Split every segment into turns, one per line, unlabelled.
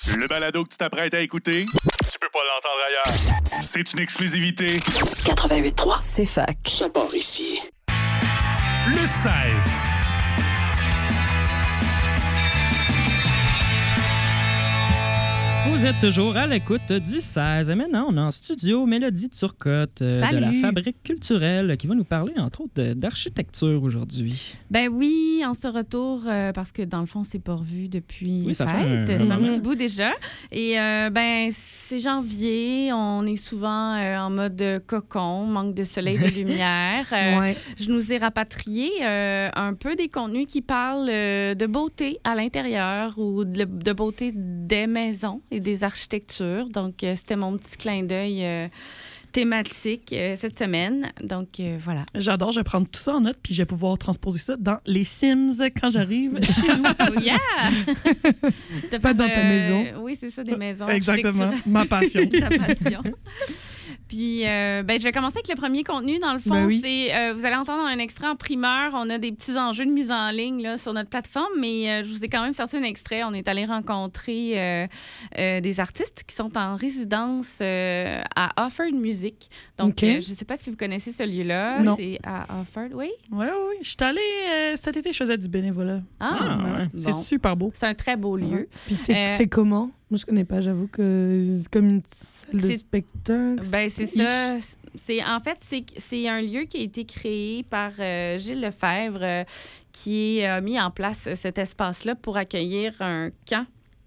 Le balado que tu t'apprêtes à écouter, tu peux pas l'entendre ailleurs. C'est une exclusivité.
88.3, c'est fac.
Ça part ici.
Le 16.
Vous êtes toujours à l'écoute du 16. Et maintenant, on est en studio Mélodie Turcotte de la Fabrique culturelle qui va nous parler, entre autres, d'architecture aujourd'hui.
Ben oui, on se retourne parce que, dans le fond, c'est pas revu depuis les
ça
fêtes.
fait
C'est un petit bout déjà. Et ben c'est janvier. On est souvent en mode cocon, manque de soleil, de lumière. Je nous ai rapatrié un peu des contenus qui parlent de beauté à l'intérieur ou de beauté des maisons et des architectures. Donc, c'était mon petit clin d'œil thématique cette semaine. Donc, voilà.
J'adore, je vais prendre tout ça en note puis je vais pouvoir transposer ça dans les Sims quand j'arrive chez nous.
Yeah!
Pas dans ta maison.
Oui, c'est ça, des maisons.
Exactement, ma passion.
Ta passion. Puis, je vais commencer avec le premier contenu. Dans le fond, c'est, vous allez entendre un extrait en primeur. On a des petits enjeux de mise en ligne là, sur notre plateforme, mais je vous ai quand même sorti un extrait. On est allé rencontrer des artistes qui sont en résidence à Offord Music. Donc, je ne sais pas si vous connaissez ce lieu-là.
Non.
C'est à Offord, oui?
Oui. Je suis allée cet été, je faisais du bénévolat.
Ouais.
C'est super beau.
C'est un très beau lieu.
Puis c'est comment? Moi, je connais pas, j'avoue que c'est comme une salle de spectacle.
Ben, c'est ça. C'est un lieu qui a été créé par Gilles Lefebvre qui a mis en place cet espace-là pour accueillir un camp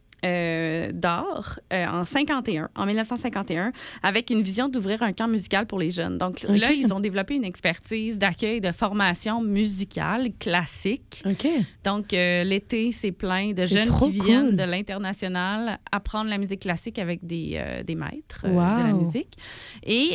d'art en 1951, avec une vision d'ouvrir un camp musical pour les jeunes. Donc là, ils ont développé une expertise d'accueil de formation musicale classique. Donc l'été, c'est plein de jeunes qui viennent de l'international apprendre la musique classique avec des maîtres de la musique. Et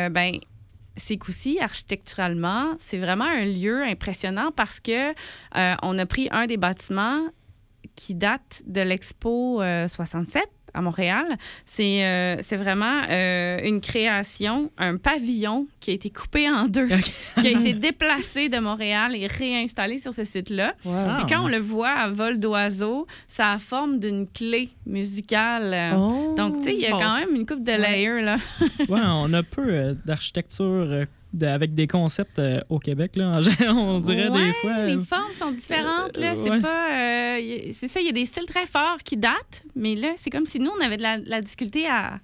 ces coup-ci, architecturalement, c'est vraiment un lieu impressionnant parce que on a pris un des bâtiments qui date de l'Expo 67 à Montréal. C'est vraiment une création, un pavillon qui a été coupé en deux, qui a été déplacé de Montréal et réinstallé sur ce site-là. Et quand on le voit à vol d'oiseau, ça a la forme d'une clé musicale. Donc, tu sais, il y a quand même une couple de layers, là.
On a peu d'architecture avec des concepts au Québec, là, on dirait des fois.
Les formes sont différentes, là. C'est pas... c'est ça, il y a des styles très forts qui datent, mais là, c'est comme si nous, on avait de la difficulté à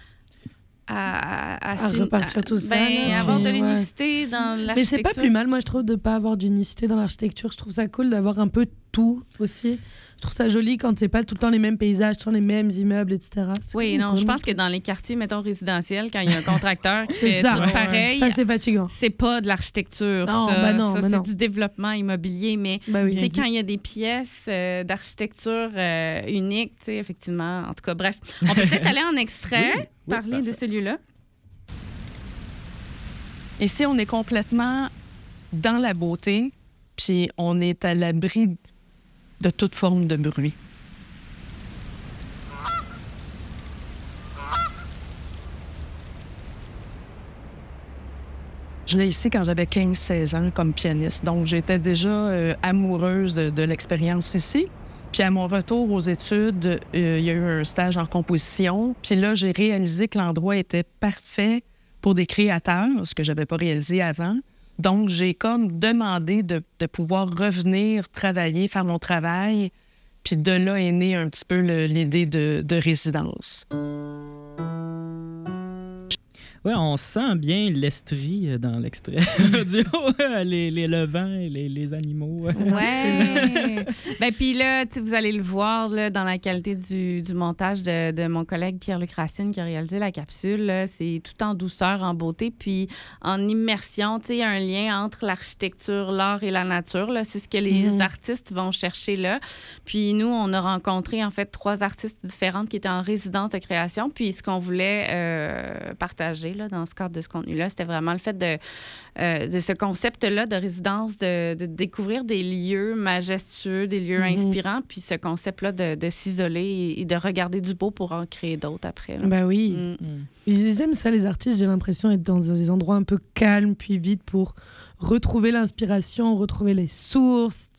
repartir tout ça.
Avoir de l'unicité dans l'architecture.
Mais c'est pas plus mal, moi, je trouve, de pas avoir d'unicité dans l'architecture. Je trouve ça cool d'avoir un peu tout aussi. Je trouve ça joli quand c'est pas tout le temps les mêmes paysages, tout le temps les mêmes immeubles, etc.
Oui, non, je pense que dans les quartiers, mettons, résidentiels, quand il y a un contracteur qui fait tout pareil,
ça, c'est fatigant.
C'est pas de l'architecture, c'est du développement immobilier, mais quand il y a des pièces d'architecture uniques, tu sais, effectivement, en tout cas, bref. On peut peut-être aller en extrait, parler de ce lieu-là.
Ici, on est complètement dans la beauté, puis on est à l'abri de toute forme de bruit. Je l'ai ici quand j'avais 15-16 ans comme pianiste. Donc, j'étais déjà amoureuse de l'expérience ici. Puis à mon retour aux études, il y a eu un stage en composition. Puis là, j'ai réalisé que l'endroit était parfait pour des créateurs, ce que je n'avais pas réalisé avant. Donc, j'ai comme demandé de pouvoir revenir travailler, faire mon travail. Puis de là est née un petit peu l'idée de résidence.
Oui, on sent bien l'estrie dans l'extrait audio, les levants et les animaux.
Ouais. Puis là, vous allez le voir là, dans la qualité du montage de mon collègue Pierre-Luc Racine qui a réalisé la capsule. Là, c'est tout en douceur, en beauté, puis en immersion. Tu sais, un lien entre l'architecture, l'art et la nature. Là, c'est ce que les artistes vont chercher là. Puis nous, on a rencontré en fait 3 artistes différentes qui étaient en résidence de création. Puis ce qu'on voulait partager là, dans ce cadre de ce contenu-là, c'était vraiment le fait de ce concept-là de résidence, de découvrir des lieux majestueux, des lieux inspirants, puis ce concept-là de s'isoler et de regarder du beau pour en créer d'autres après. Là.
Ben oui. Ils aiment ça, les artistes, j'ai l'impression, être dans des endroits un peu calmes puis vides pour retrouver l'inspiration, retrouver les sources,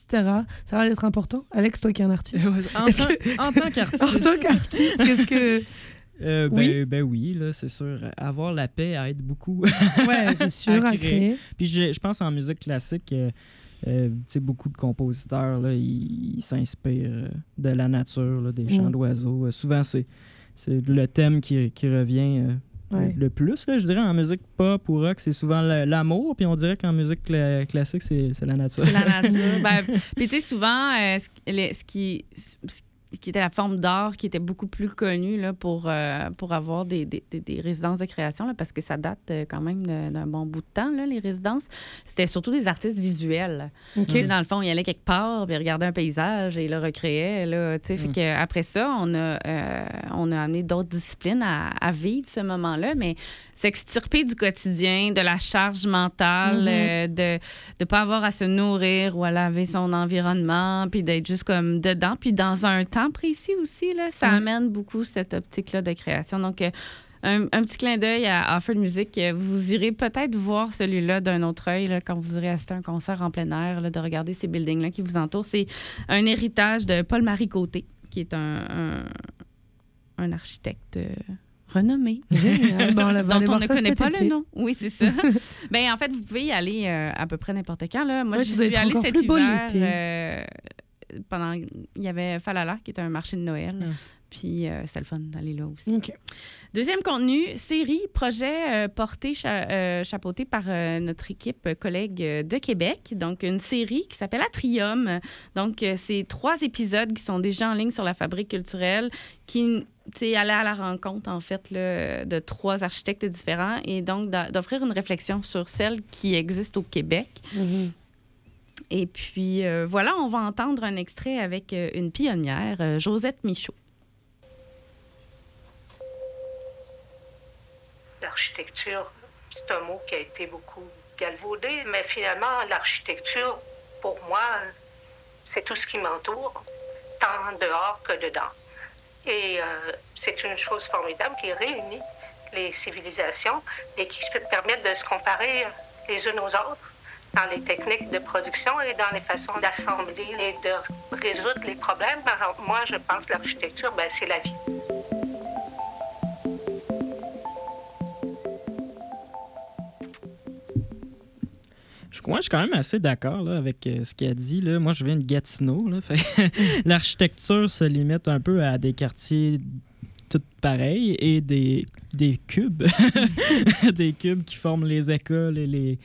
etc. Ça va être important. Alex, toi qui es un artiste.
En tant qu'artiste.
En tant qu'artiste, qu'est-ce que...
oui? Oui, là, c'est sûr. Avoir la paix aide beaucoup.
Ouais, c'est sûr, à créer.
Puis je pense en musique classique, beaucoup de compositeurs, là, ils s'inspirent de la nature, là, des chants d'oiseaux. Souvent, c'est le thème qui revient le plus, là, je dirais. En musique pop ou rock, c'est souvent l'amour. Puis on dirait qu'en musique classique, c'est la nature.
C'est la nature. Puis tu sais, souvent, ce qui était la forme d'art qui était beaucoup plus connue là, pour avoir des résidences de création, là, parce que ça date quand même d'un bon bout de temps, là, les résidences. C'était surtout des artistes visuels. Okay. Dans le fond, ils allaient quelque part, puis ils regardaient un paysage et ils le recréaient. Là, fait qu'après ça, on a amené d'autres disciplines à vivre ce moment-là, mais s'extirper du quotidien, de la charge mentale, de ne pas avoir à se nourrir ou à laver son environnement, puis d'être juste comme dedans, puis dans un temps précis aussi, là, ça amène beaucoup cette optique-là de création. Donc, un petit clin d'œil à Offered Music. Vous irez peut-être voir celui-là d'un autre œil là, quand vous irez assister à un concert en plein air, là, de regarder ces buildings-là qui vous entourent. C'est un héritage de Paul-Marie Côté, qui est un architecte renommé.
Génial. Bon,
dont on ne connaît pas le nom. Oui, c'est ça. En fait, vous pouvez y aller à peu près n'importe quand. Là. Moi, je suis allée cet hiver. Il y avait Falala, qui était un marché de Noël. Puis, c'est le fun d'aller là aussi.
Okay.
Deuxième contenu, série, projet chapeauté par notre équipe collègue de Québec. Donc, une série qui s'appelle Atrium. Donc, c'est 3 épisodes qui sont déjà en ligne sur la Fabrique culturelle qui aller à la rencontre, en fait, là, de 3 architectes différents et donc d'offrir une réflexion sur celle qui existe au Québec. Et puis, voilà, on va entendre un extrait avec une pionnière, Josette Michaud.
L'architecture, c'est un mot qui a été beaucoup galvaudé, mais finalement, l'architecture, pour moi, c'est tout ce qui m'entoure, tant dehors que dedans. Et c'est une chose formidable qui réunit les civilisations et qui peut permettre de se comparer les unes aux autres dans les techniques de production et dans les façons d'assembler et de résoudre les problèmes. Alors, moi, je pense que l'architecture, c'est la vie.
Moi, je suis quand même assez d'accord là, avec ce qu'elle dit. Là. Moi, je viens de Gatineau. Là, l'architecture se limite un peu à des quartiers tout pareils et des cubes. Des cubes qui forment les écoles et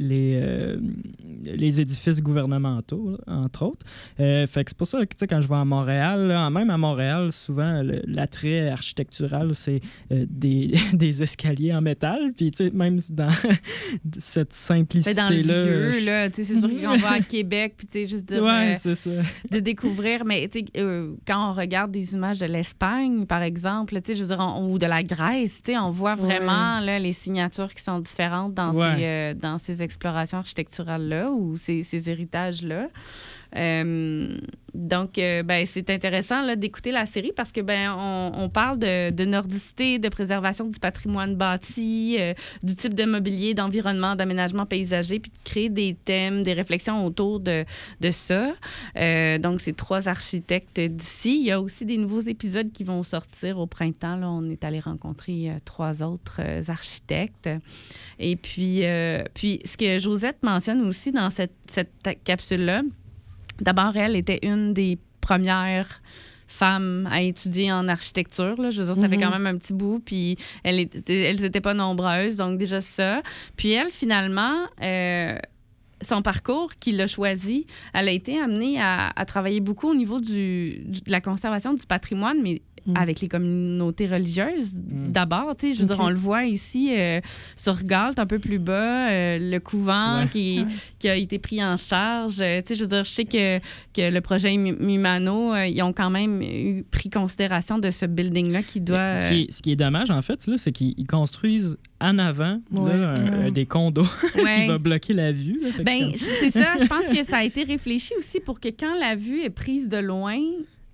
les édifices gouvernementaux, là, entre autres. Fait que c'est pour ça que quand je vais à Montréal, là, même à Montréal, souvent, l'attrait architectural, c'est des escaliers en métal. Puis même dans cette simplicité-là...
Dans le vieux, là, c'est sûr qu'on va à Québec, puis juste
c'est ça.
De découvrir. Mais quand on regarde des images de l'Espagne, par exemple, je veux dire, ou de la Grèce, on voit vraiment là, les signatures qui sont différentes dans ces explorations architecturales-là ou ces héritages-là. Donc, c'est intéressant là, d'écouter la série parce que on parle de nordicité, de préservation du patrimoine bâti, du type de mobilier, d'environnement, d'aménagement paysager, puis de créer des thèmes, des réflexions autour de ça. Donc, c'est 3 architectes d'ici. Il y a aussi des nouveaux épisodes qui vont sortir au printemps. Là, on est allé rencontrer 3 autres architectes. Et puis, ce que Josette mentionne aussi dans cette capsule-là, d'abord, elle était une des premières femmes à étudier en architecture. Là. Je veux dire, ça fait quand même un petit bout, puis elles n'étaient pas nombreuses, donc déjà ça. Puis elle, finalement, son parcours qu'il a choisi, elle a été amenée à travailler beaucoup au niveau de la conservation du patrimoine, mais avec les communautés religieuses d'abord. Je veux dire, on le voit ici sur Galt, un peu plus bas, le couvent qui a été pris en charge. Je veux dire, je sais que le projet Mimano, ils ont quand même pris considération de ce building-là qui doit...
Ce qui est dommage, en fait, là, c'est qu'ils construisent en avant des condos qui va bloquer la vue. Là,
c'est ça. Je pense que ça a été réfléchi aussi pour que quand la vue est prise de loin...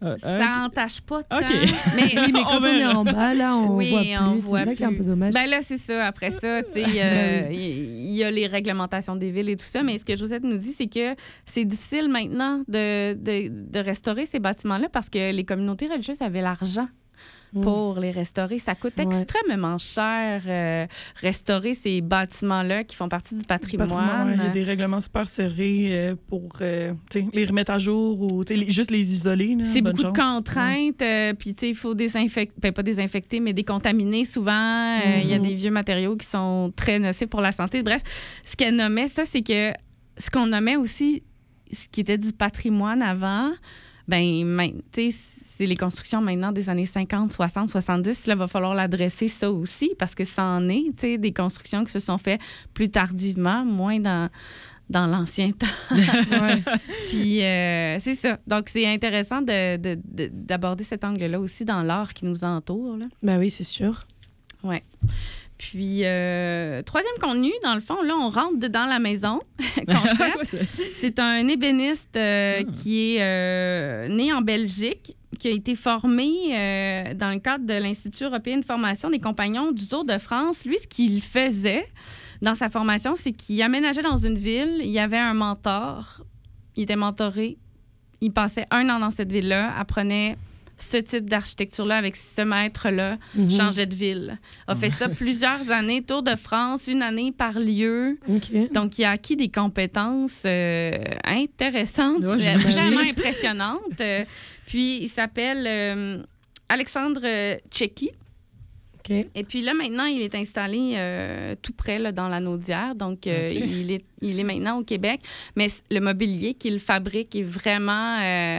Ça entache pas tant.
OK.
Mais,
Mais quand on est en bas, là, on
Oui,
voit plus.
on voit
C'est ça qui est un peu dommage.
Ben là, c'est ça. Après ça, tu sais, il y a les réglementations des villes et tout ça. Mais ce que Josette nous dit, c'est que c'est difficile maintenant de restaurer ces bâtiments-là parce que les communautés religieuses avaient l'argent pour les restaurer. Ça coûte extrêmement cher restaurer ces bâtiments-là qui font partie du patrimoine.
Il y a des règlements super serrés pour les remettre à jour ou juste les isoler. Là,
c'est
bonne
beaucoup
chance.
de contraintes. Puis, tu sais, il faut désinfecter, pas désinfecter, mais décontaminer souvent. Il y a des vieux matériaux qui sont très nocifs pour la santé. Bref, ce qu'elle nommait, ça, c'est que ce qu'on nommait aussi, ce qui était du patrimoine avant, tu sais, c'est les constructions maintenant des années 50, 60, 70. Là, il va falloir l'adresser ça aussi parce que ça en est, tu sais, des constructions qui se sont faites plus tardivement, moins dans l'ancien temps. Puis c'est ça. Donc, c'est intéressant d'aborder cet angle-là aussi dans l'art qui nous entoure. Là.
Ben oui, c'est sûr.
Oui. Puis, troisième contenu, dans le fond, là, on rentre dans la maison. C'est un ébéniste qui est né en Belgique, qui a été formé dans le cadre de l'Institut européen de formation des compagnons du Tour de France. Lui, ce qu'il faisait dans sa formation, c'est qu'il aménageait dans une ville, il y avait un mentor, il était mentoré, il passait 1 an dans cette ville-là, apprenait ce type d'architecture-là avec ce maître-là, changeait de ville. A fait ça plusieurs années, Tour de France, 1 année par lieu.
Okay.
Donc, il a acquis des compétences intéressantes, vraiment impressionnantes. Puis, il s'appelle Alexandre Tchéky.
Okay.
Et puis là, maintenant, il est installé tout près là, dans la Naudière. Donc, il est maintenant au Québec. Mais le mobilier qu'il fabrique est vraiment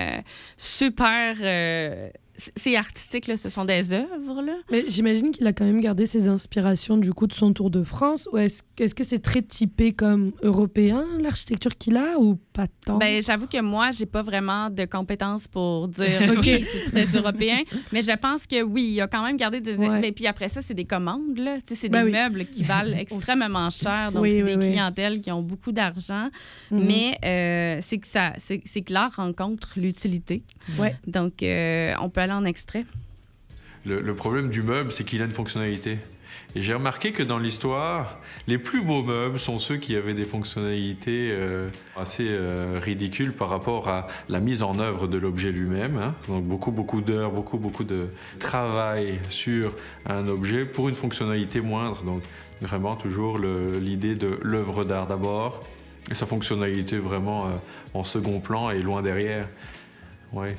super... c'est artistique, là, ce sont des œuvres. Là.
Mais j'imagine qu'il a quand même gardé ses inspirations du coup de son Tour de France. Ou est-ce que c'est très typé comme européen, l'architecture qu'il a, ou pas tant?
Ben, j'avoue que moi, j'ai pas vraiment de compétences pour dire oui, c'est très européen. Mais je pense que oui, il a quand même gardé des... Mais puis après ça, c'est des commandes, là. Tu sais, c'est des meubles qui valent extrêmement cher. Donc, c'est des clientèles qui ont beaucoup d'argent. Mais c'est que l'art rencontre l'utilité. Donc, on peut aller en extrait.
Le problème du meuble, c'est qu'il a une fonctionnalité. Et j'ai remarqué que dans l'histoire, les plus beaux meubles sont ceux qui avaient des fonctionnalités assez ridicules par rapport à la mise en œuvre de l'objet lui-même. Hein. Donc beaucoup d'heures, beaucoup de travail sur un objet pour une fonctionnalité moindre. Donc vraiment toujours l'idée de l'œuvre d'art d'abord et sa fonctionnalité vraiment en second plan et loin derrière. Ouais.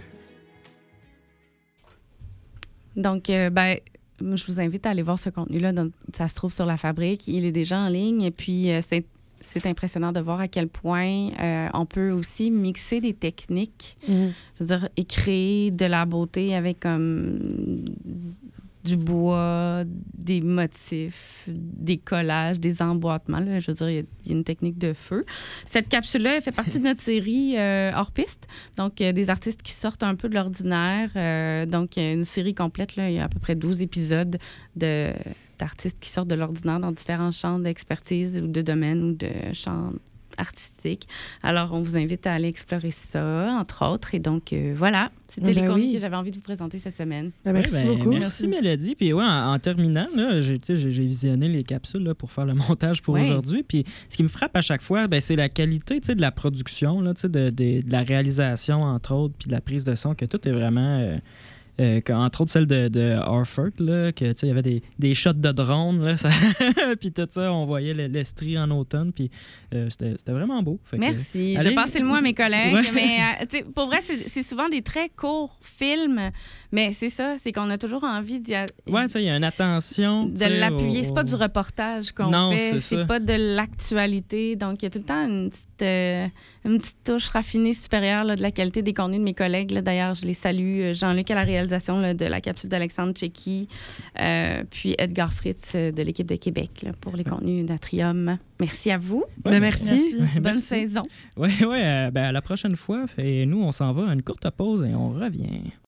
Donc, je vous invite à aller voir ce contenu-là. Donc, ça se trouve sur La Fabrique. Il est déjà en ligne. Et puis, c'est impressionnant de voir à quel point on peut aussi mixer des techniques. Je veux dire, et créer de la beauté avec comme du bois, des motifs, des collages, des emboîtements. Là. Je veux dire, il y a une technique de feu. Cette capsule-là, elle fait partie de notre série hors piste. Donc, des artistes qui sortent un peu de l'ordinaire. Donc, une série complète. Là, il y a à peu près 12 épisodes d'artistes qui sortent de l'ordinaire dans différents champs d'expertise ou de domaines ou de champs artistiques. Alors, on vous invite à aller explorer ça, entre autres. Et donc, voilà. C'était les contenus que j'avais envie de vous présenter cette semaine.
Merci beaucoup.
Merci, Mélodie. Puis en terminant, là, j'ai visionné les capsules là, pour faire le montage pour aujourd'hui. Puis ce qui me frappe à chaque fois, c'est la qualité de la production, là, de la réalisation, entre autres, puis de la prise de son, que tout est vraiment... entre autres celle de Harford, là, que il y avait des shots de drone, là, puis tout ça, on voyait l'Estrie en automne, puis c'était vraiment beau. Fait
merci. Je vais passer le mot à mes collègues, mais pour vrai, c'est souvent des très courts films, mais c'est ça, c'est qu'on a toujours envie d'y...
il y a une attention.
De l'appuyer. C'est pas du reportage qu'on fait, c'est pas de l'actualité, donc il y a tout le temps une petite touche raffinée supérieure là, de la qualité des contenus de mes collègues. Là. D'ailleurs, je les salue. Jean-Luc à la réalisation là, de la capsule d'Alexandre Tchéky, puis Edgar Fritz de l'équipe de Québec là, pour les contenus d'Atrium. Merci à vous.
Merci.
Bonne saison.
Oui, à la prochaine fois. Et nous, on s'en va à une courte pause et on revient.